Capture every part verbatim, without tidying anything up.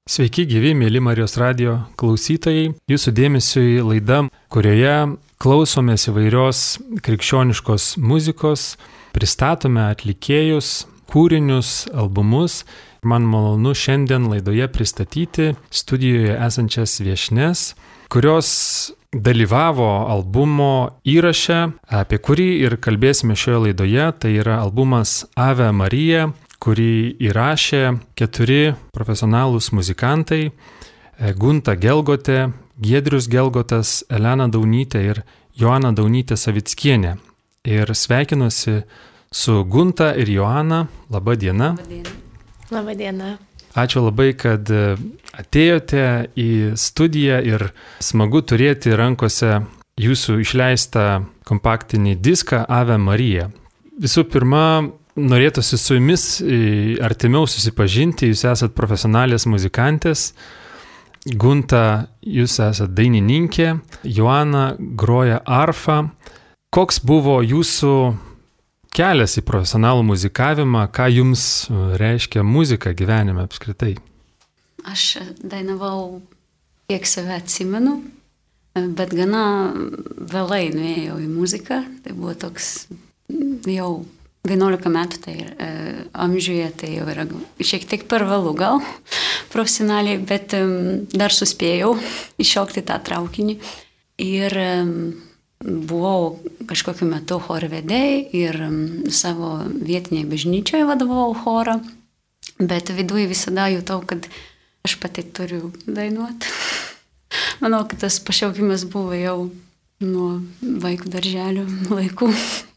Sveiki, gyvi, mėly Marijos radijo klausytojai. Jūsų dėmesiui laida, kurioje klausomės įvairios krikščioniškos muzikos, pristatome atlikėjus, kūrinius, albumus. Man malonu šiandien laidoje pristatyti studijoje esančias viešnes, kurios dalyvavo albumo įraše, apie kurį ir kalbėsime šioje laidoje. Tai yra albumas Ave Marija, kurį įrašė keturi profesionalūs muzikantai – Gunta Gelgotė, Giedrius Gelgotas, Elena Daunytė ir Joana Daunytė Savickienė. Ir sveikinuosi su Gunta ir Joana. Labą dieną. Labą dieną. Ačiū labai, kad atėjote į studiją ir smagu turėti rankose jūsų išleistą kompaktinį diską Ave Marija. Visų pirma, norėtųsi su jumis artimiau susipažinti. Jūs esat profesionalės muzikantės. Gunta, jūs esat dainininkė. Joana groja arfą. Koks buvo jūsų kelias į profesionalų muzikavimą? Ką jums reiškia muzika gyvenime apskritai? Aš dainavau, kiek save atsimenu, bet gana vėlai nuėjau į muziką. Tai buvo toks jau vienuolika metų, tai e, amžiuje, tai jau yra šiek tiek per vėlų gal profesionaliai, bet e, dar suspėjau iššokti tą traukinį. Ir e, buvau kažkokiu metu chorvedėjai ir e, savo vietinėje bažnyčioje vadovau chorą, bet viduje visada jutau, kad aš pati turiu dainuoti. Manau, kad tas pašaukimas buvo jau nuo vaikų darželio laikų.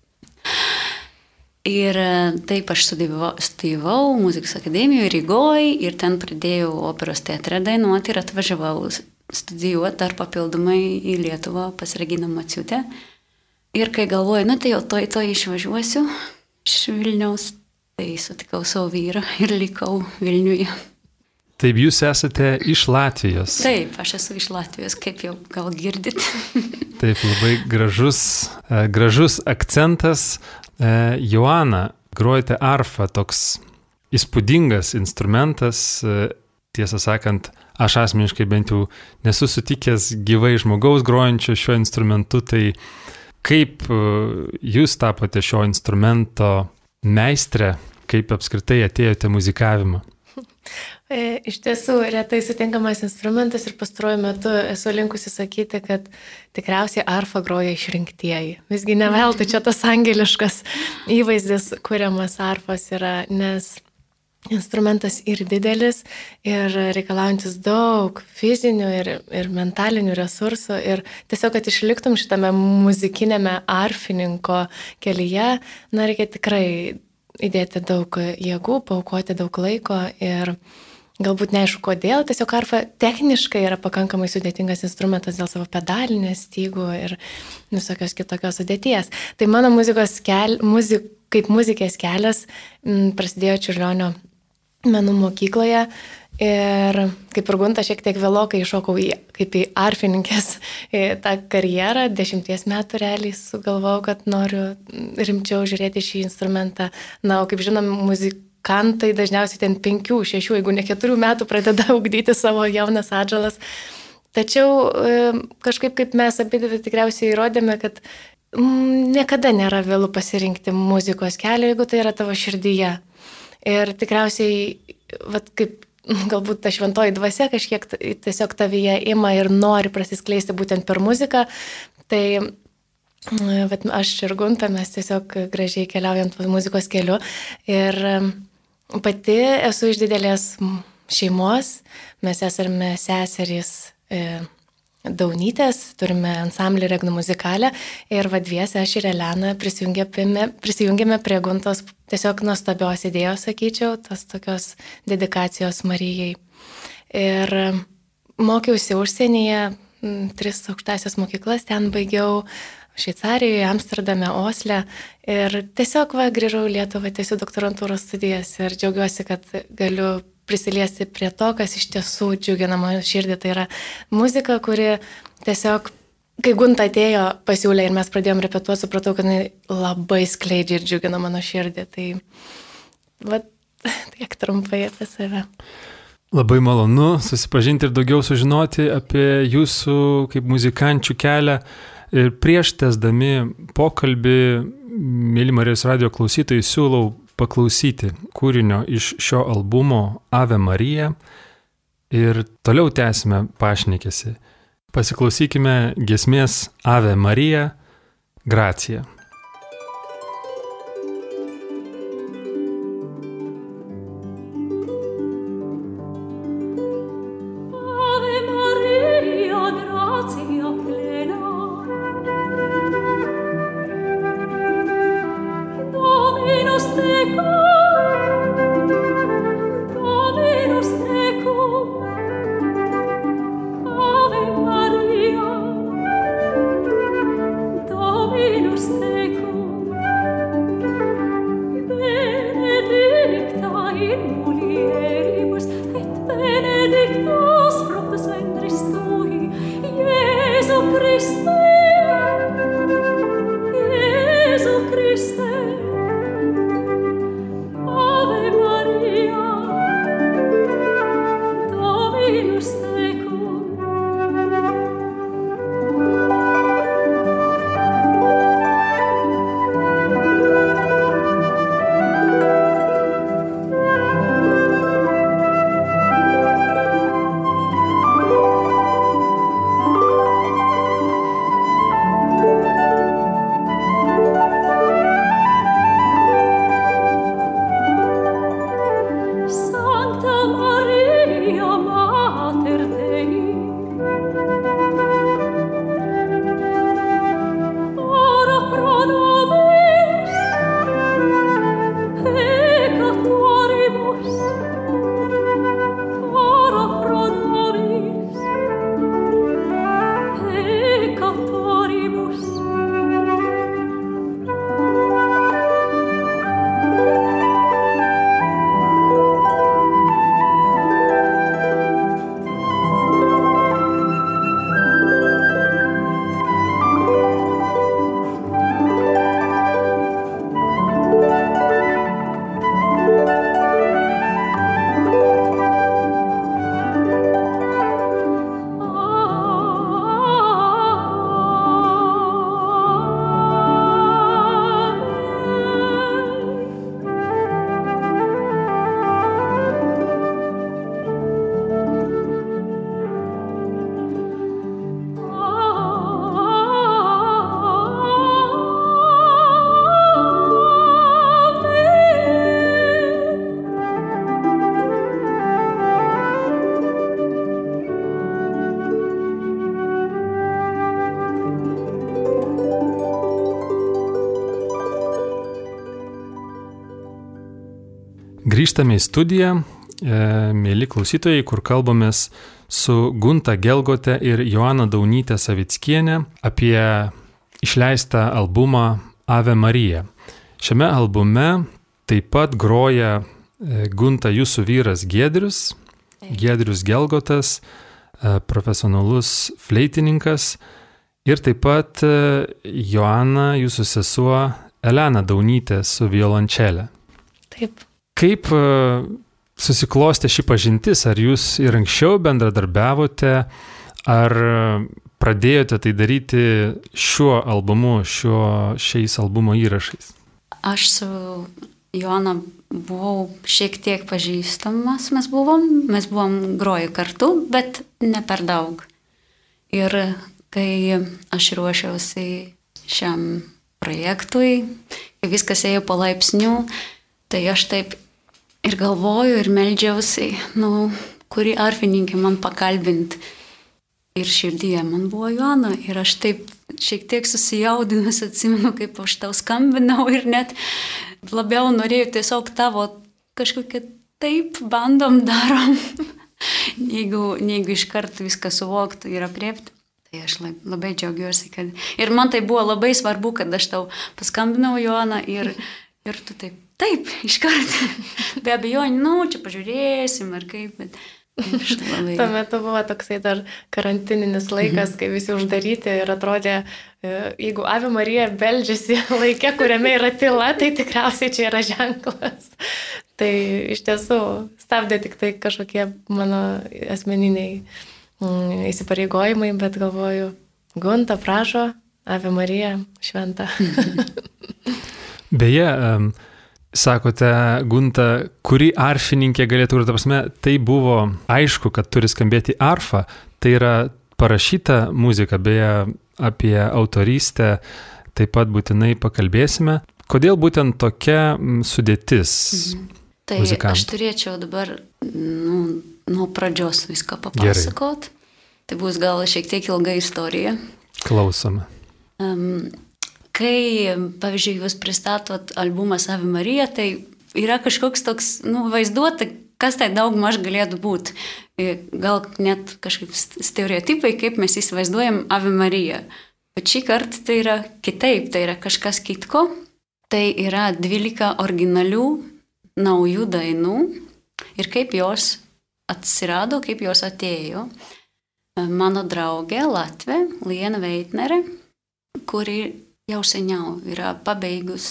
Ir taip aš studijavau, studijavau muzikos akademijoje Rygoje ir ten pradėjau operos teatre dainuoti ir atvažiavau studijuoti dar papildomai į Lietuvą pas Reginą Maciutę. Ir kai galvoju, na tai jau toj toj išvažiuosiu iš Vilniaus, tai sutikau savo vyrą ir likau Vilniuje. Taip, jūs esate iš Latvijos. Taip, aš esu iš Latvijos, kaip jau gal girdit. Taip, labai gražus, gražus akcentas. Joana, grojate arfą, toks įspūdingas instrumentas. Tiesą sakant, aš asmeniškai bent jau nesu sutikęs gyvai žmogaus grojančio šiuo instrumentu. Tai kaip jūs tapote šio instrumento meistrė, kaip apskritai atėjote muzikavimą? Iš tiesų, retai sutinkamas instrumentas ir pastaruoju metu esu linkusi sakyti, kad tikriausiai arfa groja išrinktieji. Visgi ne veltui čia tas angeliškas įvaizdis kuriamas arfos yra, nes instrumentas ir didelis, ir reikalaujantis daug fizinių ir, ir mentalinių resursų. Ir tiesiog, kad išliktum šitame muzikinėme arfininko kelyje, na, reikia tikrai įdėti daug jėgų, paaukoti daug laiko ir galbūt neaišku kodėl, tiesiog arfa techniškai yra pakankamai sudėtingas instrumentas dėl savo pedalinės stygų ir visokios kitokios sudėties. Tai mano muzikos kel, muzik, kaip muzikės kelias m, prasidėjo Čiurlionio menų mokykloje ir kaip ir Gunta šiek tiek vėlokai iššokau į, kaip į arfininkės į tą karjerą. Dešimties metų realiai sugalvojau, kad noriu rimčiau žiūrėti šį instrumentą. Na, o kaip žinom, muzik kantai dažniausiai ten penkių, šešių, jeigu ne keturių metų pradeda ugdyti savo jaunas atžalas. Tačiau kažkaip kaip mes abidvi tikriausiai įrodėme, kad niekada nėra vėlu pasirinkti muzikos kelią, jeigu tai yra tavo širdyje. Ir tikriausiai, vat, kaip galbūt ta šventoji dvasia kažkiek tiesiog tavyje ima ir nori prasiskleisti būtent per muziką, tai vat, aš ir Gunta, mes tiesiog gražiai keliaujant muzikos keliu. Ir pati esu iš didelės šeimos, mes esame seserys e, Daunytės, turime ansamblį Regno muzikalę ir vadviese aš ir Elena prisijungėme, prisijungėme prie Guntos tiesiog nuostabios idėjos, sakyčiau, tas tokios dedikacijos Marijai. Ir mokiausi užsienyje, tris aukštąsias mokyklas, ten baigiau Šveicarijoje, Amsterdame, Osle ir tiesiog va, grįžau į Lietuvą, tiesiog doktorantūros studijas ir džiaugiuosi, kad galiu prisiliesti prie to, kas iš tiesų džiugina mano širdį. Tai yra muzika, kuri tiesiog, kai Gunta atėjo, pasiūlė ir mes pradėjom repetuoti, supratau, kad jinai labai skleidžia ir džiugina mano širdį. Tai va, tiek trumpai apie save. Labai malonu susipažinti ir daugiau sužinoti apie jūsų kaip muzikančių kelią. Ir prieš tęsdami pokalbį, mėly Marijos radijo klausytojai, siūlau paklausyti kūrinio iš šio albumo Ave Marija ir toliau tęsime pašnekesį. Pasiklausykime giesmės Ave Marija, Gracija. Grįžtame į studiją, mėly klausytojai, kur kalbamės su Gunta Gelgote ir Joana Daunyte Savickienė apie išleistą albumą Ave Marija. Šiame albume taip pat groja Gunta jūsų vyras Giedrius, Giedrius Gelgotas, profesionalus fleitininkas, ir taip pat Joana jūsų sesuo Elena Daunytė su violončele. Taip. Kaip susiklostė ši pažintis? Ar jūs ir anksčiau bendradarbiavote, ar pradėjote tai daryti šiuo albumu, šiuo, šiais albumo įrašais? Aš su Joana buvau šiek tiek pažįstamas, mes buvom, mes buvom groję kartu, bet ne per daug. Ir kai aš ruošiausi šiam projektui, kai viskas ėjo palaipsniui, tai aš taip ir galvoju, ir meldžiausi, nu, kurį arfininkį man pakalbinti. Ir širdyje man buvo Joana, ir aš taip šiek tiek susijaudinus atsimenu, kaip aš tau skambinau, ir net labiau norėjau tiesiog tavo kažkokia taip bandom darom, jeigu, jeigu iškart viską suvoktų ir apriepti. Tai aš labai džiaugiuosi, kad... Ir man tai buvo labai svarbu, kad aš tau paskambinau, Joana, ir, ir tu taip, taip, iškart. Be abejonių, nu, čia pažiūrėsim, ar kaip, bet... Tuo metu buvo toksai dar karantininis laikas, kai visi uždaryti ir atrodė, jeigu Ave Marija beldžiasi laike, kuriame yra tyla, tai tikriausiai čia yra ženklas. Tai iš tiesų stabdė tik tai kažkokie mano asmeniniai mm, įsipareigojimai, bet galvoju, Gunta prašo, Ave Marija, šventa. Beje, um, sakote, Gunta, kuri arfininkė galėtų, ir ta prasme, tai buvo aišku, kad turi skambėti arfa, tai yra parašyta muzika, beje, apie autorystę taip pat būtinai pakalbėsime. Kodėl būtent tokia sudėtis mhm. Tai muzikantų? Aš turėčiau dabar nu, nuo pradžios viską papasakot. Gerai. Tai bus gal šiek tiek ilga istorija. Klausome. Um, kai, pavyzdžiui, jūs pristatot albumas Ave Marija, tai yra kažkoks toks, nu, vaizduota, kas tai daug maž galėtų būti. Gal net kažkaip stereotipai, kaip mes įsivaizduojam Ave Mariją. Bet šį kartą tai yra kitaip, tai yra kažkas kitko. Tai yra dvylika originalių naujų dainų ir kaip jos atsirado, kaip jos atėjo. Mano draugė Latvė, Liena Veitnerė, kuri jau seniau yra pabaigus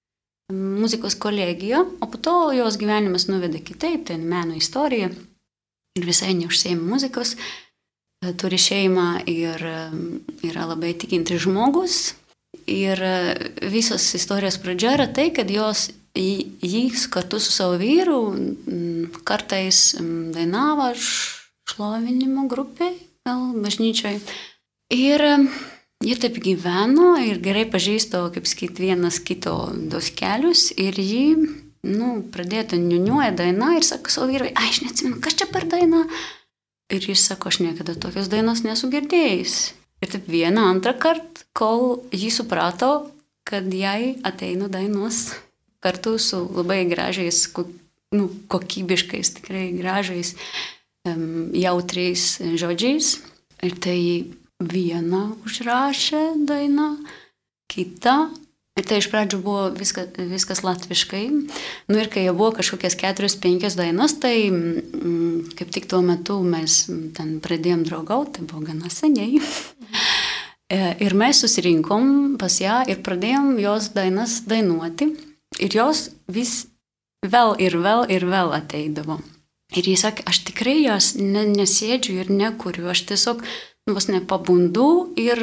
muzikos kolegiją, o po to jos gyvenimas nuvedė kitaip, tai meno istorija ir visai neužsiėmė muzikos, turi šeimą ir yra labai tikintis žmogus. Ir visos istorijos pradžia yra tai, kad jos jis kartu su savo vyru kartais dainavo šlovinimo grupė, gal bažnyčioj. Ir jie taip gyveno ir gerai pažįsto, kaip sakyt, vienas kito dos kelius. Ir jį, nu, pradėjo niuniuoja dainą ir sako savo vyrui, ai, aš neatsimenu, kas čia per daina. Ir jis sako, aš niekada tokios dainos nesu girdėjęs. Ir taip vieną antrą kartą, kol jį suprato, kad jai ateina dainos kartu su labai gražiais, nu, kokybiškais, tikrai gražiais, um, jautriais žodžiais. Ir tai vieną užrašė dainą, kitą. Ir tai iš pradžių buvo viska, viskas latviškai. Nu ir kai jau buvo kažkokias keturios, penkios dainos, tai mm, kaip tik tuo metu mes ten pradėjom draugauti, tai buvo gana seniai. Ir mes susirinkom pas ją ir pradėjom jos dainas dainuoti. Ir jos vis vėl ir vėl ir vėl ateidavo. Ir jis sakė, aš tikrai jas ne, nesėdžiu ir nekuriu, aš tiesiog nu, vos nepabundu ir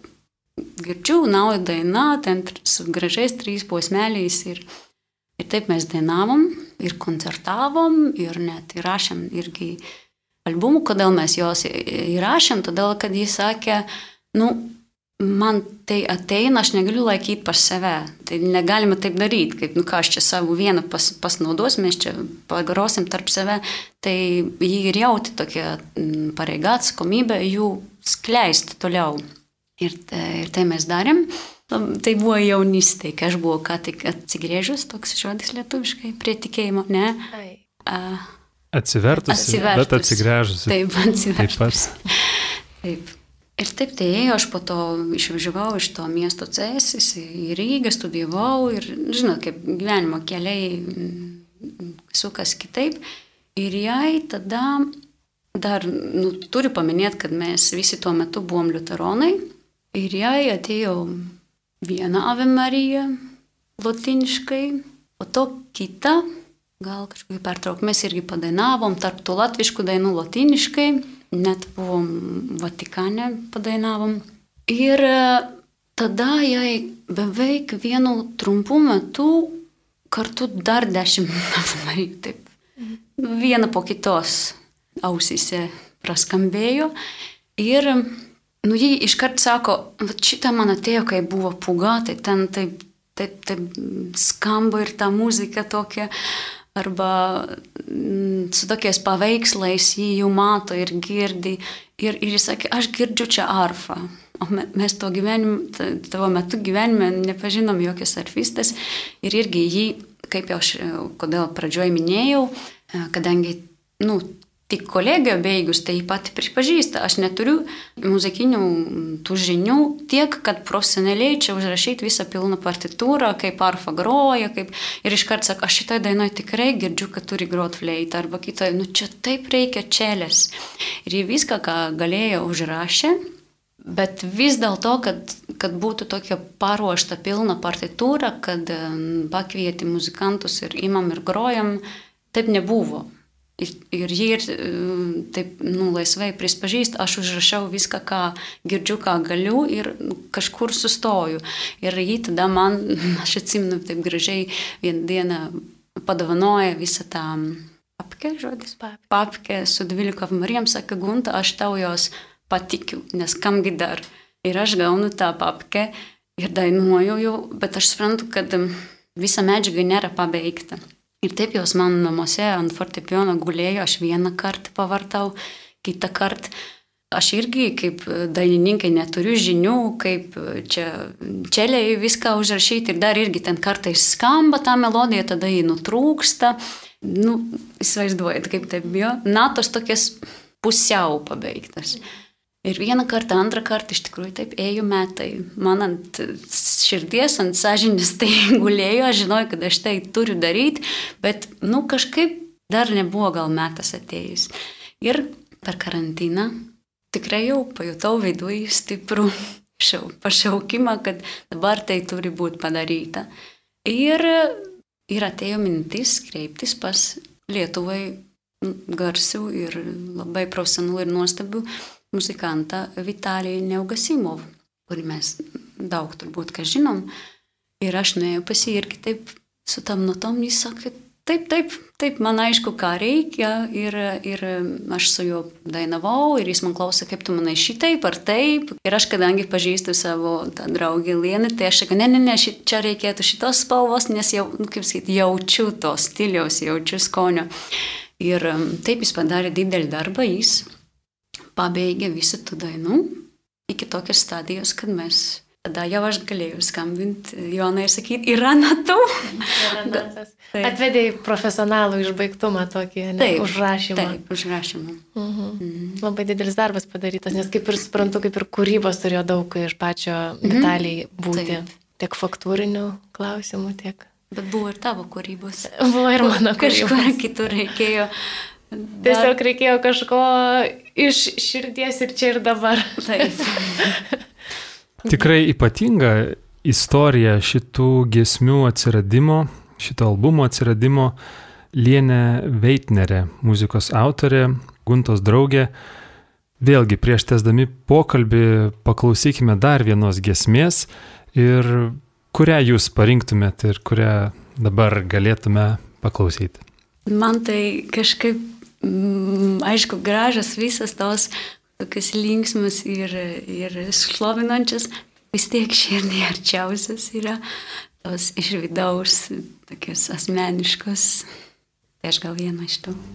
girdžiu naują dainą, ten su gražiais trys posmeliais. Ir, ir taip mes dainavom ir koncertavom ir net įrašėm irgi albumų. Kodėl mes jos įrašėm? Todėl, kad jis sakė, nu, man tai ateina, aš negaliu laikyti pas save. Tai negalime taip daryti, kaip, nu ką, aš čia savo vieną pas, pasnaudos, mes čia pagrosim tarp save. Tai jį ir jauti tokia pareiga, atsakomybė jų skleisti toliau. Ir tai, ir tai mes darėm. Tai buvo jaunystė, kai aš buvau ką tik atsigrėžus, toks žodis lietuviškai, prie tikėjimo, ne? A, atsivertus, atsivertus, bet atsigrėžus. Taip, atsivertus. Taip. Taip. Ir taip tai ėjo, aš po to išvažiavau iš to miesto Cēsis į Rygą, studijavau ir, žinot, kaip gyvenimo keliai sukas kitaip. Ir jai tada dar, nu, turiu paminėti, kad mes visi tuo metu buvom liuteronai. Ir jai atėjo viena Ave Marija lotyniškai, o to kita, gal kažkokį pertrauk, mes irgi padainavom tarp tų latviškų dainų lotyniškai. Net buvom Vatikane padainavom. Ir tada jai beveik vienu trumpu metu kartu dar dešimt Ave Marija, taip, viena po kitos ausyse praskambėjo. Ir, nu, jį iškart sako, šitą man atėjo, kai buvo pūga, tai ten taip, taip, taip skamba ir ta muzika tokia. Arba su tokiais paveikslais jį jau mato ir girdi. Ir, ir jis sakė, aš girdžiu čia arfą. O mes to gyvenim, tavo metu gyvenime nepažinom jokios arfistės. Ir irgi jį, kaip jau aš kodėl pradžioj minėjau, kadangi, nu, tik kolegija beigus, tai pati pripažįsta. Aš neturiu muzikinių tų žinių tiek, kad profesionaliai čia užrašyti visą pilną partitūrą, kaip arfa groja, kaip... ir iškart sako, aš šitoj dainoj tikrai girdžiu, kad turi grot fleitą, arba kitoj, nu čia taip reikia čelės. Ir jį viską, ką galėjo, užrašė, bet vis dėl to, kad kad būtų tokia paruošta pilna partitūra, kad pakvieti muzikantus ir imam ir grojam, taip nebuvo. Ir, ir jie ir taip, nu, laisvai prispažįst, aš užrašau viską, ką girdžiu, ką galiu ir kažkur sustoju. Ir jie tada man, aš atsimenu taip gražiai, vieną dieną padovanoja visą tą papkę, žodis, papkę su dvylika marijam, saka, Gunta, aš tau jos patikiu, nes kamgi dar. Ir aš gaunu tą papkę ir dainuoju jau, bet aš suprantu, kad visa medžiaga nėra pabeigta. Ir taip jos man namuose ant fortepijono gulėjo, aš vieną kartą pavartau, kitą kartą. Aš irgi kaip dainininkai neturiu žinių, kaip čia čeliai viską užrašyti ir dar irgi ten kartais skamba tą melodiją, tada jį nutrūksta. Nu, įsivaizduojat, kaip taip buvo. Natos tokias pusiau pabeigtas. Ir vieną kartą, antrą kartą iš tikrųjų taip ėjo metai. Man ant širdies, ant sąžinės tai gulėjo, aš žinojau, kad aš tai turiu daryti, bet, nu, kažkaip dar nebuvo gal metas atėjus. Ir per karantiną tikrai jau pajutau viduje stiprų pašaukimą, kad dabar tai turi būti padaryta. Ir, ir atėjo mintis kreiptis pas Lietuvai garsių ir labai profesionalų ir nuostabių muzikantą Vitalijų Neugasimovą, kurį mes daug turbūt ką žinom. Ir aš nuėjau pas jį irgi taip su tam notom, jis sakė, taip, taip, taip, man aišku, ką reikia. Ir, ir aš su juo dainavau ir jis man klausė, kaip tu manai šitaip ar taip. Ir aš, kadangi pažįstu savo tą draugį Lieną, tai aš sakau, ne, ne, ne, ši, čia reikėtų šitos spalvos, nes jau, nu, kaip sakyti, jaučiu to stiliaus, jaučiu skonio. Ir taip jis padarė didelį darbą, jis pabeigė visų tų dainų iki tokios stadijos, kad mes, tada jau aš galėjau skambinti Jonai ir sakyti, yra natų. Atvedė į profesionalų išbaigtumą tokį, ne, taip, užrašymą. Taip, užrašymą. Mhm. Mhm. Labai didelis darbas padarytas, nes kaip ir suprantu, kaip ir kūrybos turėjo daug iš pačio Vitalijai būti. Taip. Tiek faktūrinių klausimų, tiek. Bet buvo ir tavo kūrybos. Buvo ir mano kūrybos. Kažkur kitur reikėjo. Tiesiog reikėjo kažko iš širdies ir čia ir dabar. Taip. Tikrai ypatinga istorija šitų giesmių atsiradimo, šito albumo atsiradimo Lienė Veitnerė, muzikos autorė, Guntos draugė. Vėlgi, prieš tęsdami pokalbį paklausykime dar vienos giesmės ir kurią jūs parinktumėt ir kurią dabar galėtume paklausyti. Man tai kažkaip, aišku, gražas visas tos tokias linksmas ir, ir šlovinančias, vis tiek širdį arčiausias yra tos iš vidaus, tokios asmeniškos. Tai aš gal vieną iš tų.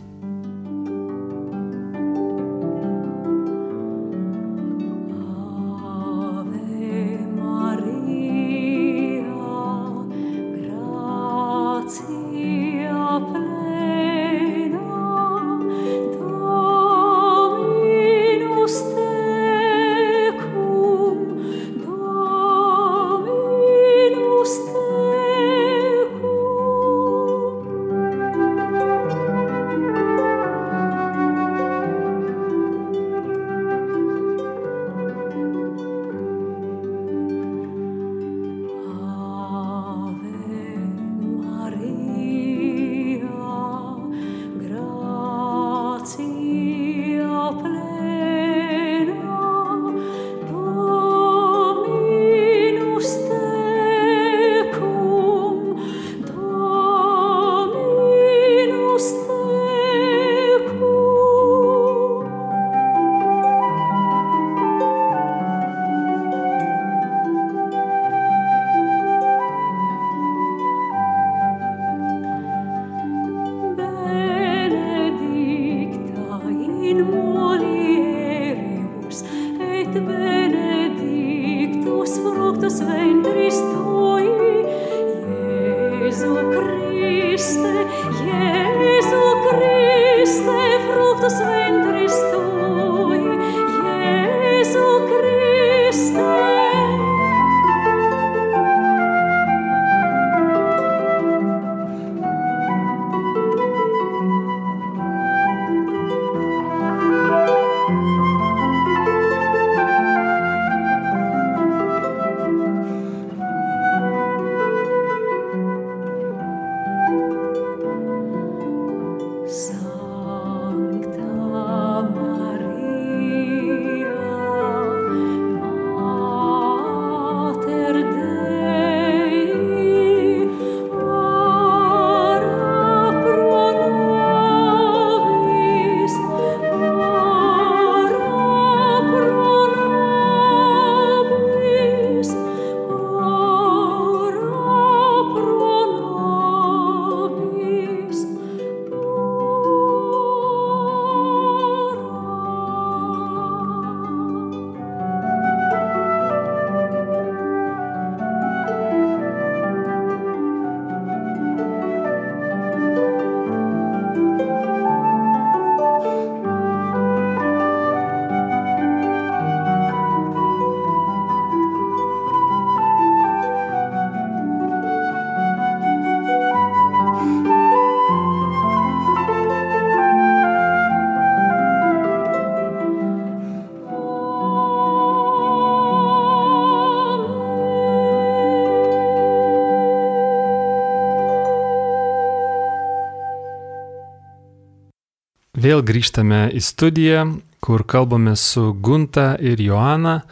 vėl grįžtame į studiją, kur kalbame su Gunta ir Joana.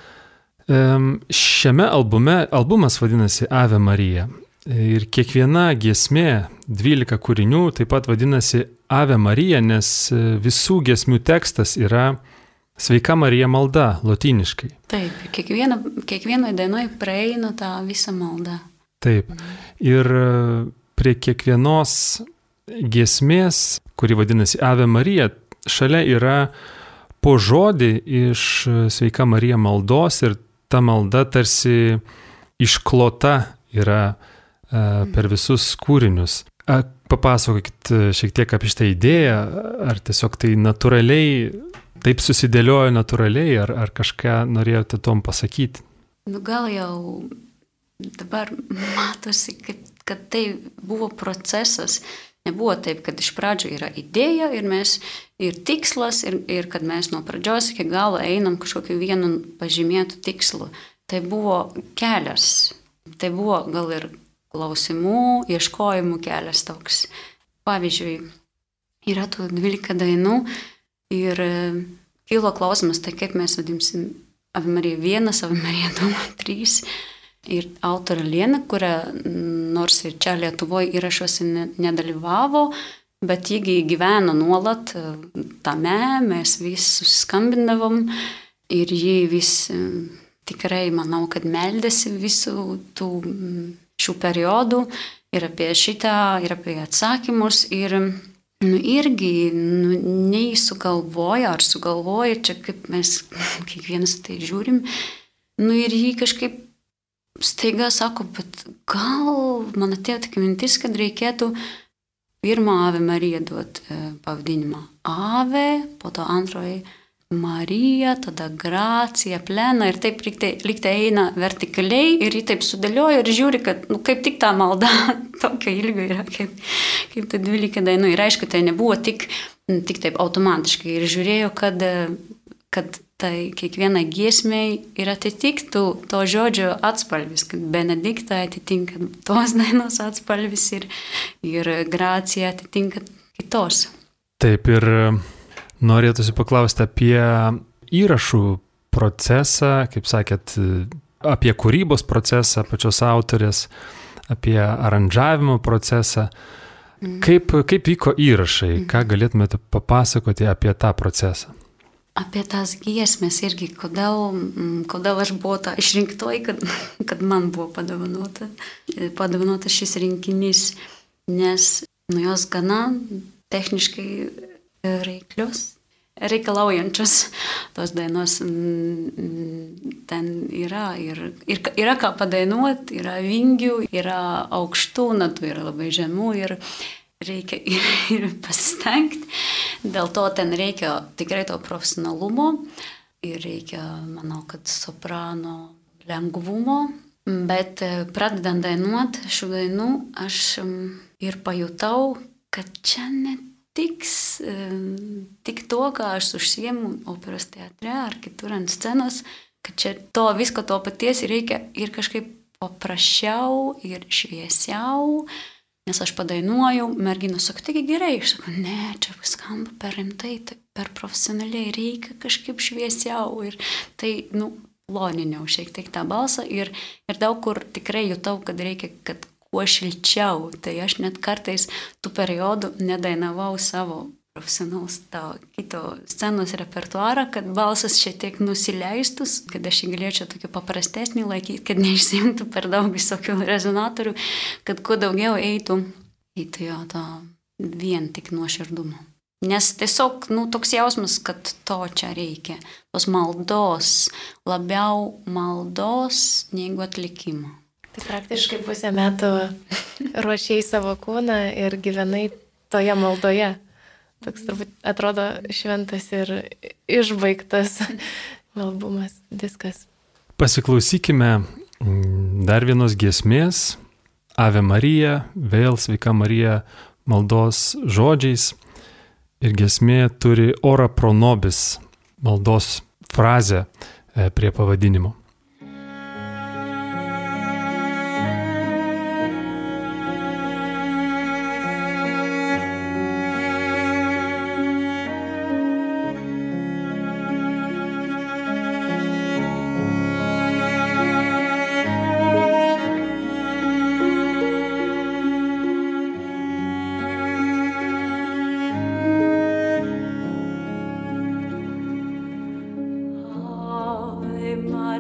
Šiame albume, albumas vadinasi Ave Marija. Ir kiekviena giesmė, dvylika kūrinių, taip pat vadinasi Ave Marija, nes visų giesmių tekstas yra Sveika Marija malda, lotyniškai. Taip, kiekviena, kiekvienoje dainoje praeina tą visą maldą. Taip. Ir prie kiekvienos giesmės, kuri vadinasi Ave Marija, šalia yra po žodį iš Sveika Marija maldos ir ta malda tarsi išklota yra per visus kūrinius. Papasakokit šiek tiek apie šitą idėją, ar tiesiog tai natūraliai, taip susidėliojo natūraliai, ar, ar kažką norėjote tom pasakyti? Nu, gal jau dabar matosi, kad, kad tai buvo procesas. Nebuvo taip, kad iš pradžio yra idėja ir, mes, ir tikslas, ir, ir kad mes nuo pradžios iki galo einam kažkokiu vienu pažymėtų tikslu. Tai buvo kelias. Tai buvo gal ir klausimų, ieškojimų kelias toks. Pavyzdžiui, yra tų dvylika dainų ir kilo klausimas, tai kaip mes vadimsim Ave Marija vienas, Ave Marija du, trys. Ir autorė Lena, kuria nors ir čia Lietuvoje įrašuose nedalyvavo, bet jį gyveno nuolat tame, mes vis susiskambindavom ir jį vis tikrai, manau, kad meldėsi visų tų šių periodų ir apie šitą, ir apie atsakymus. Ir nu, irgi nu, nei sugalvoja ar sugalvoja, čia kaip mes kiekvienas tai žiūrim, nu ir jį kažkaip staiga sako, bet gal man atėjo tokia mintis, kad reikėtų pirmą Ave Mariją duoti e, pavadinimą Ave, po to antroji Marija, tada Gracija, Plena ir taip lygtai eina vertikaliai ir jį taip sudėlioja ir žiūri, kad nu, kaip tik ta malda tokio ilgio yra, kaip, kaip tai dvylika dainų. Ir aišku, tai nebuvo tik, tik taip automatiškai ir žiūrėjau, kad, kad tai kiekviena giesmė ir atitiktų to žodžio atspalvis, kad Benedikta atitinka tos dainos atspalvis ir, ir Gracija atitinka kitos. Taip, ir norėtųsi paklausti apie įrašų procesą, kaip sakėt, apie kūrybos procesą pačios autorės, apie aranžavimo procesą. Mm. Kaip, kaip vyko įrašai? Mm. Ką galėtumėte papasakoti apie tą procesą? Apie tas giesmės irgi, kodėl, kodėl aš buvau ta išrinktoji, kad, kad man buvo padovanota, padovanota šis rinkinys, nes nu, jos gana techniškai reiklios, reikalaujančios tos dainos. Ten yra, ir, ir, yra ką padainuoti, yra vingių, yra aukštų natų, yra labai žemų ir reikia ir, ir pasistengti. Dėl to ten reikia tikrai to profesionalumo ir reikia, manau, kad soprano lengvumo. Bet pradedant dainuoti šių dainų, aš ir pajutau, kad čia netiks tik to, ką aš užsiemu operos teatre ar kitur ant scenos, kad čia to visko to paties reikia ir kažkaip paprasčiau ir šviesiau. Nes aš padainuoju, merginos sako, taigi gerai, aš sakau, ne, čia skamba per rimtai, per profesionaliai, reikia kažkaip šviesiau ir tai, nu, loniniau šiek tiek tą balsą ir, ir daug kur tikrai jutau, kad reikia, kad kuo šilčiau, tai aš net kartais tų periodų nedainavau savo profesionalaus to kito scenos repertuarą, kad balsas šiek tiek nusileistus, kad aš jį galėčiau tokį paprastesnį laikyti, kad neišsimtų per daug visokių rezonatorių, kad kuo daugiau eitų į tai jo to vien tik nuoširdumo. Nes tiesiog, nu, toks jausmas, kad to čia reikia. Tos maldos, labiau maldos negu atlikimo. Tai praktiškai pusę metų ruošiai savo kūną ir gyvenai toje maldoje. Toks turbūt atrodo šventas ir išbaigtas albumas, diskas. Pasiklausykime dar vienos giesmės, Ave Marija, vėl Sveika Marija maldos žodžiais. Ir giesmė turi ora pro nobis maldos frazę prie pavadinimo.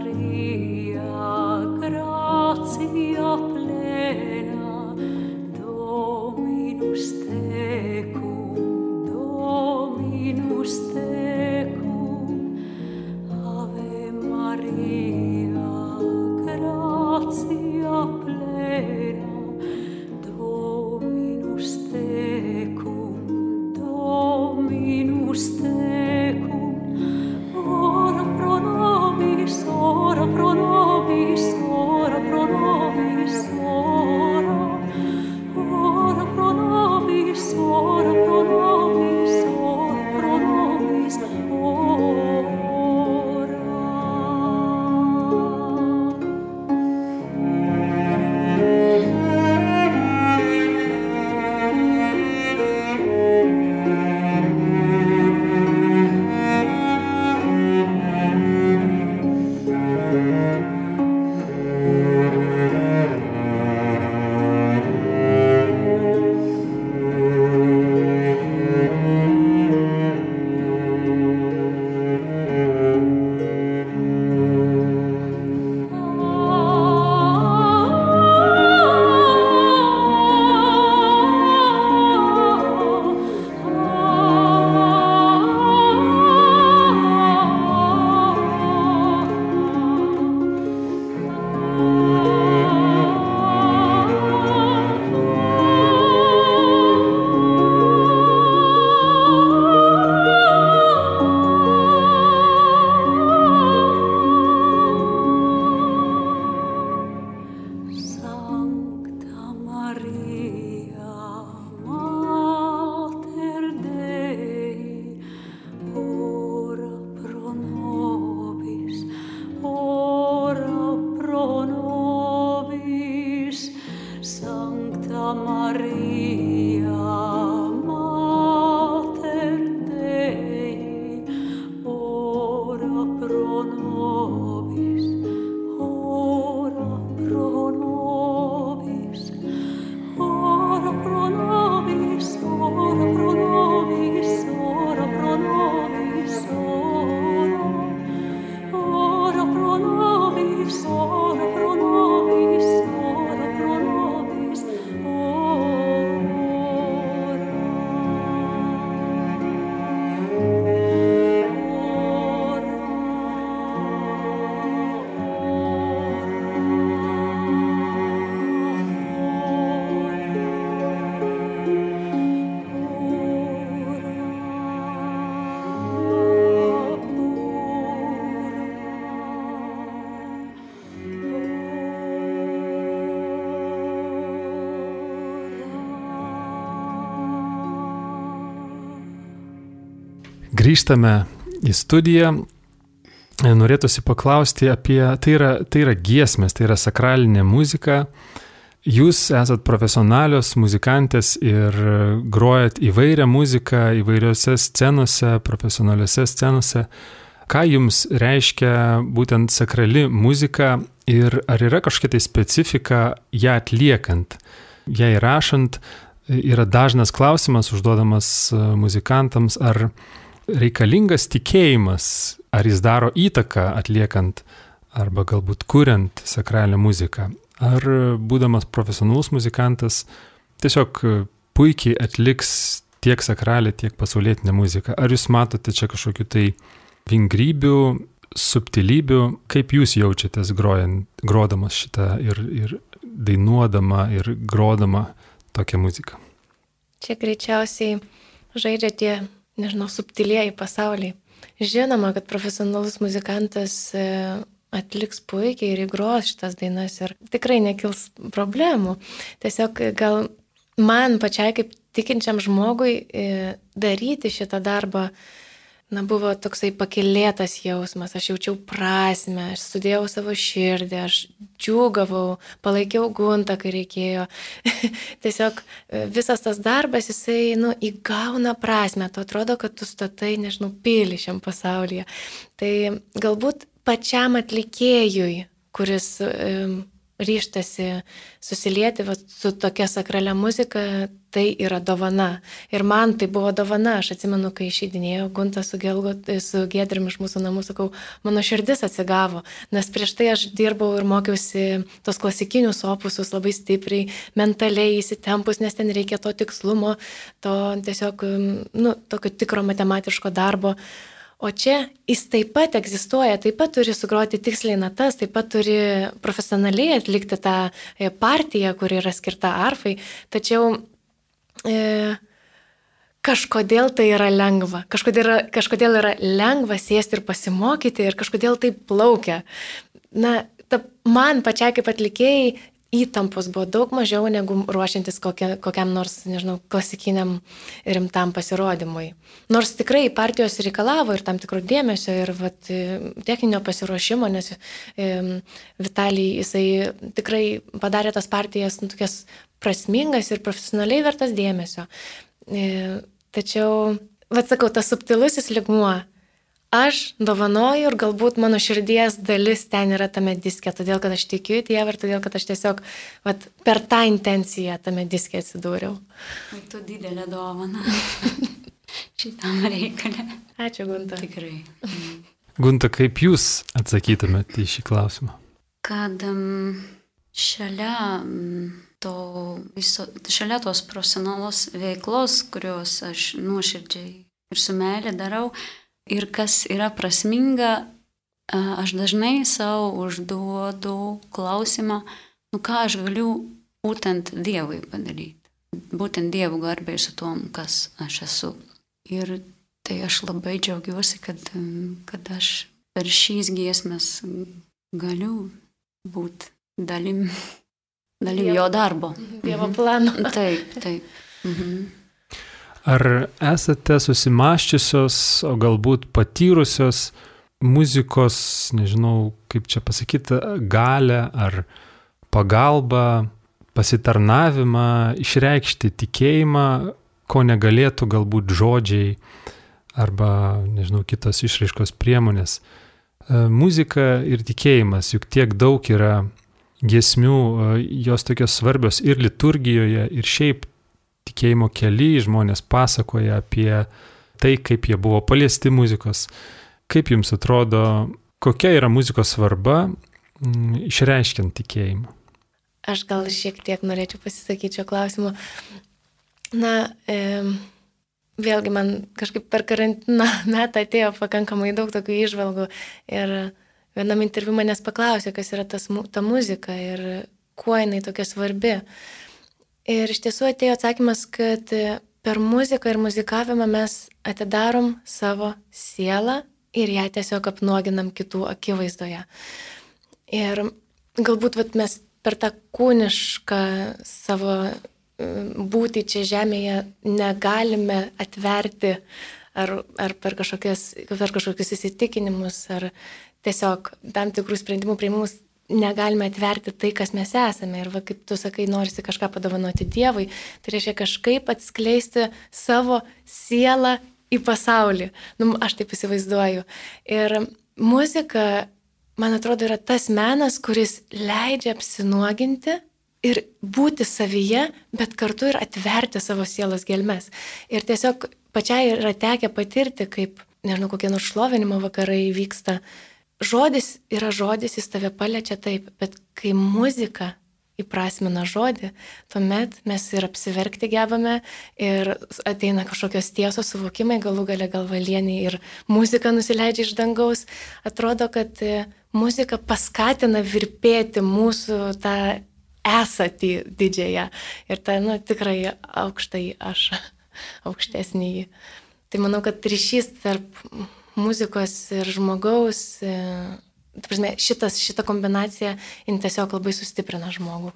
Maria, gratia plena, Dominus tecum, Dominus tecum, Ave Maria, gratia plena, Dominus tecum, Dominus tecum, ora pro nobis, ora pro nobis, ora pro nobis, ora, ora pro nobis, ora pro nobis, ora pro nobis, Grįžtame į studiją. Norėtųsi paklausti apie, tai yra, tai yra giesmės, tai yra sakralinė muzika. Jūs esat profesionalios muzikantės ir grojat įvairią muziką įvairiose scenose, profesionaliose scenose. Ką jums reiškia būtent sakrali muzika ir ar yra kažkokia tai specifika ją atliekant, ją įrašant? Yra dažnas klausimas užduodamas muzikantams, ar reikalingas tikėjimas, ar jis daro įtaką atliekant arba galbūt kuriant sakralią muziką. Ar būdamas profesionalus muzikantas tiesiog puikiai atliks tiek sakralią, tiek pasaulietinę muziką. Ar jūs matote čia kažkokių tai vingrybių, subtilybių, kaip jūs jaučiatės grojant, grodamas šitą ir, ir dainuodama ir grodama tokią muziką? Čia greičiausiai žaidžia tie, nežinau, subtilieji pasauliai. Žinoma, kad profesionalus muzikantas atliks puikiai ir įgros šitas dainas ir tikrai nekils problemų. Tiesiog gal man pačiai kaip tikinčiam žmogui daryti šitą darbą, na, buvo toksai pakylėtas jausmas, aš jaučiau prasmę, aš sudėjau savo širdį, aš džiūgavau, palaikiau guntą, kai reikėjo. Tiesiog visas tas darbas, jisai, nu, įgauna prasmę, tu atrodo, kad tu statai, nežinau, pilį šiam pasaulyje. Tai galbūt pačiam atlikėjui, kuris um, ryštasi susilieti va, su tokia sakralia muzika, tai yra dovana. Ir man tai buvo dovana. Aš atsimenu, kai išeidinėjau Gunta su, Gelgo, su Giedrim iš mūsų namų, sakau, mano širdis atsigavo, nes prieš tai aš dirbau ir mokiausi tos klasikinius opusus labai stipriai, mentaliai įsitempus, nes ten reikia to tikslumo, to tiesiog, nu, tokio tikro matematiško darbo. O čia jis taip pat egzistuoja, taip pat turi sugroti tiksliai natas, taip pat turi profesionaliai atlikti tą partiją, kuri yra skirta arfai, tačiau e, kažkodėl tai yra lengva, kažkodėl, kažkodėl yra lengva sėsti ir pasimokyti ir kažkodėl tai plaukia. Na, ta, man pačiai kaip atlikėjai įtampos buvo daug mažiau negu ruošiantis kokia, kokiam nors, nežinau, klasikiniam rimtam pasirodymui. Nors tikrai partijos reikalavo ir tam tikrų dėmesio ir vat, techninio pasiruošimo, nes e, Vitalijai jisai tikrai padarė tas partijas nu, tokias prasmingas ir profesionaliai vertas dėmesio. E, tačiau, vat sakau, tas subtilusis lygmuo, aš dovanoju ir galbūt mano širdies dalis ten yra tame diske, todėl kad aš tikiu į Dievą ir todėl kad aš tiesiog vat, per tą intenciją tame diske atsidūriau. Tai tu didelė dovana šitam reikalė. Ačiū, Gunta. Tikrai. Gunta, kaip jūs atsakytumėte į šį klausimą? Kad um, šalia, um, to viso, šalia tos profesionalos veiklos, kurios aš nuoširdžiai ir su meilė darau, ir kas yra prasminga, aš dažnai savo užduodu klausimą, nu ką aš galiu būtent Dievui padaryti. Būtent Dievu garbei su tom, kas aš esu. Ir tai aš labai džiaugiuosi, kad, kad aš per šīs giesmes galiu būti dalim, dalim jo darbo. Dievo plano. Taip, taip. Mhm. Ar esate susimąščiusios, o galbūt patyrusios muzikos, nežinau, kaip čia pasakyti, galę ar pagalbą, pasitarnavimą, išreikšti tikėjimą, ko negalėtų galbūt žodžiai arba, nežinau, kitos išraiškos priemonės. Muzika ir tikėjimas, juk tiek daug yra giesmių, jos tokios svarbios ir liturgijoje, ir šiaip tikėjimo kely žmonės pasakoja apie tai, kaip jie buvo paliesti muzikos. Kaip jums atrodo, kokia yra muzikos svarba m, išreiškiant tikėjimą? Aš gal šiek tiek norėčiau pasisakyti šio klausimu. Na, e, vėlgi man kažkaip per karantino metą atėjo pakankamai daug tokių įžvalgų ir vienam interviu manęs paklausė, kas yra tas, ta muzika ir kuo jinai tokia svarbi. Ir iš tiesų atėjo atsakymas, kad per muziką ir muzikavimą mes atidarom savo sielą ir ją tiesiog apnuoginam kitų akivaizdoje. Ir galbūt vat, mes per tą kūnišką savo būtį čia žemėje negalime atverti ar, ar per, per kažkokius įsitikinimus, ar tiesiog tam tikrų sprendimų priėmimus negalime atverti tai, kas mes esame. Ir va, kaip tu sakai, norisi kažką padovanoti Dievui, tai reiškia kažkaip atskleisti savo sielą į pasaulį. Nu, aš taip įsivaizduoju. Ir muzika, man atrodo, yra tas menas, kuris leidžia apsinuoginti ir būti savyje, bet kartu ir atverti savo sielos gelmes. Ir tiesiog pačiai yra tekę patirti, kaip, nežinau, kokie nors šlovinimo vakarai vyksta. Žodis yra žodis, jis tave paliečia taip, bet kai muzika įprasmina žodį, tuomet mes ir apsiverkti gebame ir ateina kažkokios tiesos suvokimai, galų gale galvalienį ir muzika nusileidžia iš dangaus. Atrodo, kad muzika paskatina virpėti mūsų tą esatį didžiąją ir tą, nu, tikrai aukštai aš, aukštesnį. Tai manau, kad ryšys tarp muzikos ir žmogaus, ta prasme, šitas, šita kombinacija, jin tiesiog labai sustiprina žmogų.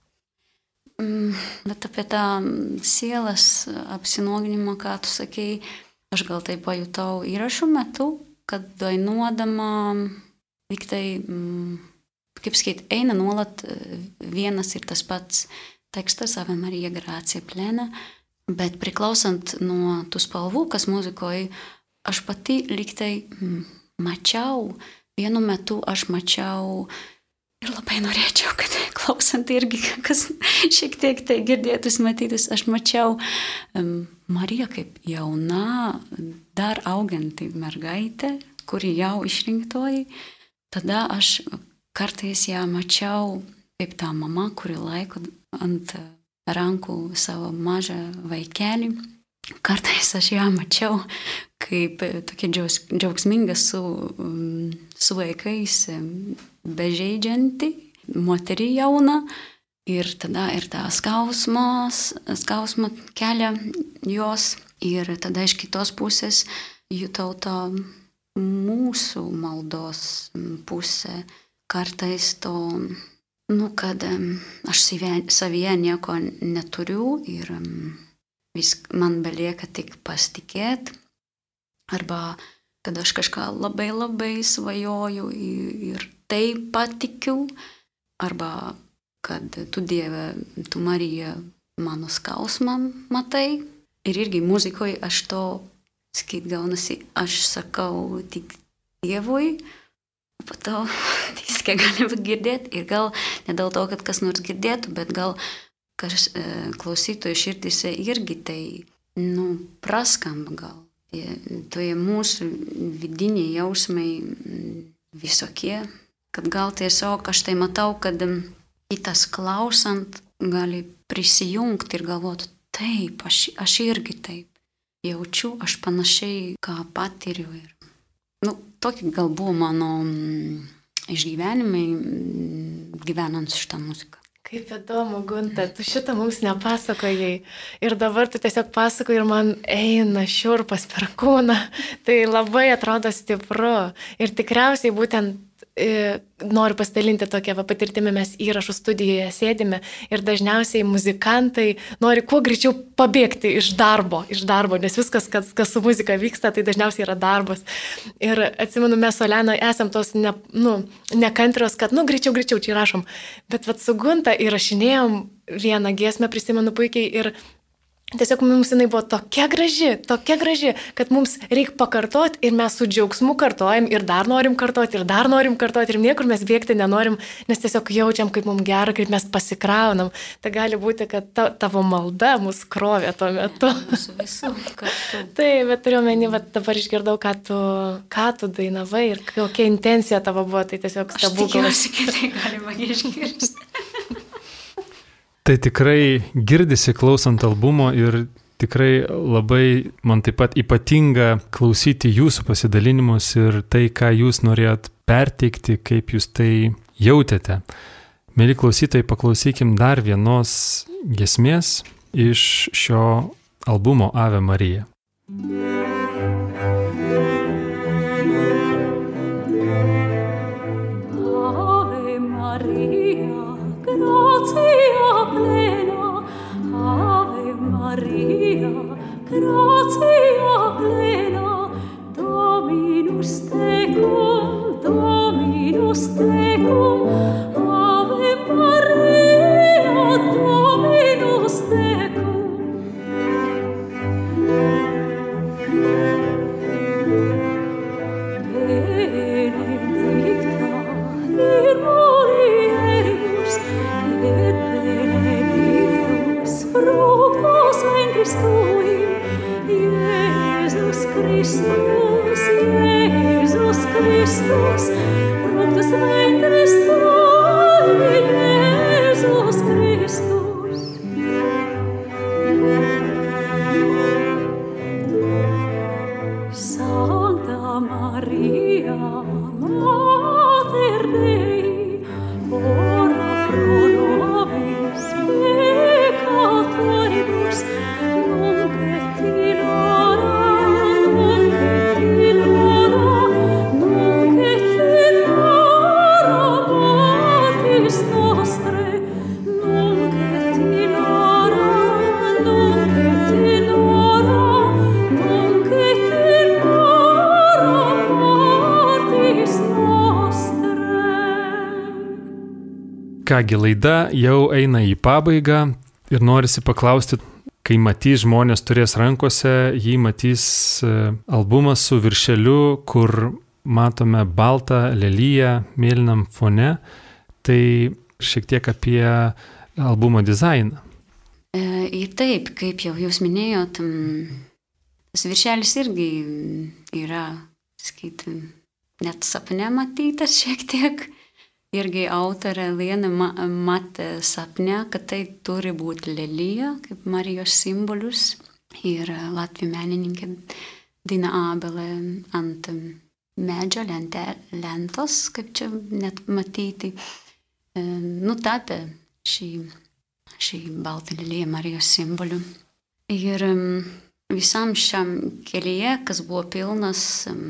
Mm, bet apie tą sielas apsinuoginimą, ką tu sakei, aš gal tai pajutau įrašų metu, kad dainuodama, lyg tai, mm, kaip sakyti, eina nuolat vienas ir tas pats tekstas, Ave Marija Gracia plena, bet priklausant nuo tų spalvų, kas muzikoje, aš pati lyg tai mačiau, vienu metu aš mačiau Ir labai norėčiau, kad klausant irgi, kas šiek tiek tai girdėtus, matytus, aš mačiau um, Mariją kaip jauna, dar auganti mergaitė, kuri jau išrinktoji. Tada aš kartais ją mačiau kaip ta mama, kuri laiko ant rankų savo mažą vaikelį. Kartais aš ją mačiau kaip tokia džiaugsminga su, su vaikais bežeidžianti, moterį jauna. Ir tada ir tą skausmas, skausmą kelia jos. Ir tada iš kitos pusės jutau tą mūsų maldos pusę. Kartais to, nu, kad aš savyje nieko neturiu ir vis man belieka tik pasitikėti. Arba kad aš kažką labai labai svajoju ir tai patikiu. Arba kad tu Dieve, tu Marija mano skausmą matai. Ir irgi muzikoje aš to, sakyt, gaunasi, aš sakau tik Dievui, po to diske galima girdėti. Ir gal ne dėl to, kad kas nors girdėtų, bet gal kas e, klausytojų širdise irgi tai, nu, praskamba gal. Toje mūsų vidiniai jausmai visokie, kad gal tiesiog aš tai matau, kad kitas klausant gali prisijungti ir galvoti, taip, aš, aš irgi taip jaučiu, aš panašiai ką patiriu. Ir, nu, tokie gal buvo mano išgyvenimai gyvenant šitą muziką. Kaip įdomu, Gunta, tu šitą mums nepasakojai ir dabar tu tiesiog pasakoji ir man eina šiurpas per kūną. Tai labai atrodo stipru ir tikriausiai būtent e, noriu pasidalinti tokią va, patirtimį, mes įrašų studijoje sėdime ir dažniausiai muzikantai nori kuo greičiau pabėgti iš darbo, iš darbo, nes viskas, kas, kas su muzika vyksta, tai dažniausiai yra darbas. Ir atsimenu, mes su Olena esam tos ne, nu, nekantrios, kad nu greičiau, greičiau čia įrašom. Bet vat su Gunta įrašinėjom vieną giesmę, prisimenu puikiai ir tiesiog mums jinai buvo tokia graži, tokia graži, kad mums reikia pakartoti ir mes su džiaugsmu kartojam ir dar norim kartoti, ir dar norim kartoti ir niekur mes bėgti nenorim, nes tiesiog jaučiam, kaip mums gera, kaip mes pasikraunam. Tai gali būti, kad ta, tavo malda mus krovė tuo metu. Mūsų visų kartu. Taip, bet turiu menį, dabar išgirdau, ką tu, ką tu dainavai ir kokia intencija tavo buvo, tai tiesiog stebuklas. Aš tikiuosi, kad tai galima išgirsti. Tai tikrai girdisi klausant albumo ir tikrai labai man taip pat ypatinga klausyti jūsų pasidalinimus ir tai, ką jūs norėjot perteikti, kaip jūs tai jautėte. Mėly klausytojai, paklausykim dar vienos giesmės iš šio albumo Ave Marija. Ave Maria, gratia plena, Ave Maria, gratia plena, Dominus tecum, Dominus tecum, Ave Maria, Dominus tecum. Benedicta in mulieribus, et benedictus fructus ventris tui, Iesus Christus, Iesus Christus, fructus ventris tui, Iesus Christus. Sancta Maria, Mater Dei, ora pro nobis peccatoribus, nunc et in hora, nunc et in hora, nunc et in hora mortis nostrae, nunc et in hora, nunc et in hora, nunc et in hora mortis nostrae. Kągi, laida jau eina į pabaigą ir norisi paklausti, kai matys žmonės turės rankose, jį matys albumas su viršeliu, kur matome baltą leliją mėlynam fone. Tai šiek tiek apie albumo dizainą. E, ir taip, kaip jau jūs minėjot, tas viršelis irgi yra, sakyti, net sapne matytas šiek tiek. Irgi autorė Liena matė sapne, kad tai turi būti lelija, kaip Marijos simbolius. Ir Latvijų menininkė Dina Abelė ant medžio lentos, kaip čia net matyti, nutapė šį, šį baltą leliją Marijos simbolių. Ir visam šiam kelyje, kas buvo pilnas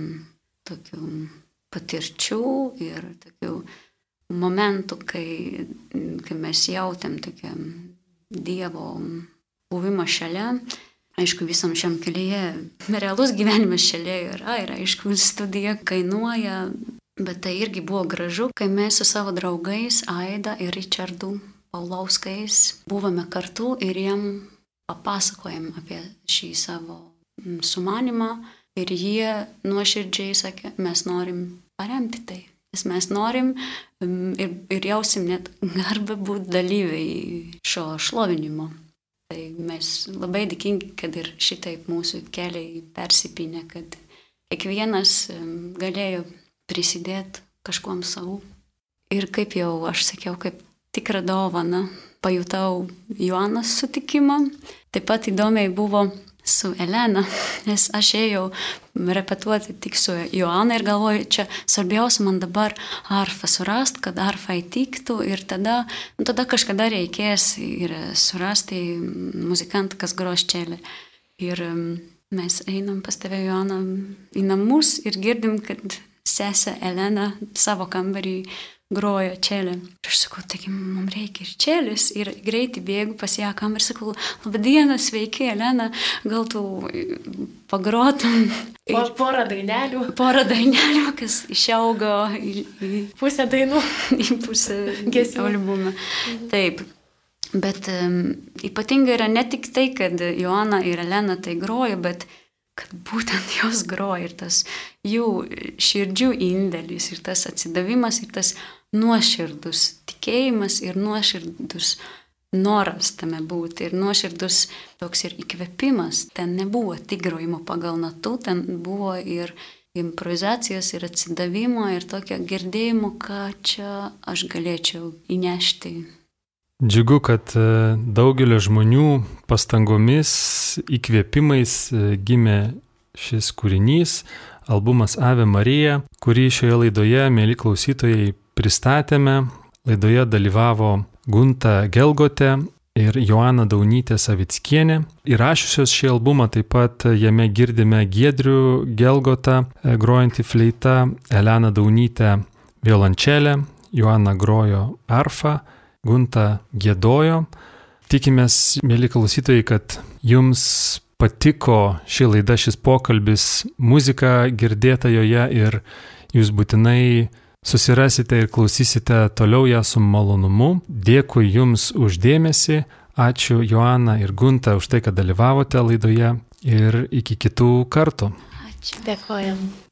tokių patirčių ir tokių momentų, kai, kai mes jautėm tokią Dievo buvimą šalia. Aišku, visam šiam kelyje realus gyvenimas šalia yra ir aišku, studija kainuoja, bet tai irgi buvo gražu, kai mes su savo draugais Aida ir Richardu Paulauskais buvome kartu ir jiem papasakojom apie šį savo sumanimą ir jie nuoširdžiai sakė, mes norim paremti tai. Nes mes norim ir, ir jausim net garbę būti dalyviai šio šlovinimo. Tai mes labai dėkingi, kad ir šitaip mūsų keliai persipynė, kad kiekvienas galėjo prisidėti kažkuom savo. Ir kaip jau aš sakiau, kaip tikrą dovaną pajutau Joanos sutikimą. Taip pat įdomiai buvo su Elena, nes aš ėjau repetuoti tik su Joana ir galvoju, čia svarbiausia man dabar arfą surast, kad arfai tiktų ir tada, nu, tada kažkada reikės ir surasti muzikantą, kas gros čelę. Ir mes einam pas tave, Joana, į namus ir girdim, kad sesė Elena savo kambarį groja čelę. Aš sakau, taigi mums reikia ir čelės. Ir greitai bėgu pas ją kambarį ir sakau, labadiena, sveiki, Elena, gal tu pagrotum. Po, porą dainelių. Porą dainelių, kas išaugo į, į pusę dainų. Į pusę albumą. Taip. Bet um, ypatingai yra ne tik tai, kad Joana ir Elena tai groja, bet kad būtent jos groja ir tas jų širdžių indėlis ir tas atsidavimas ir tas nuoširdus tikėjimas ir nuoširdus noras tame būti ir nuoširdus toks ir įkvėpimas. Ten nebuvo tik grojimo pagal natų, ten buvo ir improvizacijos ir atsidavimo ir tokio girdėjimo, ką čia aš galėčiau įnešti. Džiugu, kad daugelio žmonių pastangomis, įkvėpimais gimė šis kūrinys, albumas Ave Marija, kurį šioje laidoje, mėly klausytojai, pristatėme. Laidoje dalyvavo Gunta Gelgotė ir Joana Daunytė Savickienė. Įrašiusios šį albumą taip pat jame girdime Giedrių Gelgotą, grojantį fleitą, Eleną Daunytę violončelę, Joana grojo arfą, Gunta giedojo. Tikimės, mėly klausytojai, kad jums patiko ši laida, šis pokalbis, muzika girdėta joje ir jūs būtinai susirasite ir klausysite toliau ją su malonumu. Dėkui jums už dėmesį, ačiū Joana ir Gunta už tai, kad dalyvavote laidoje ir iki kitų kartų. Ačiū. Dėkojam.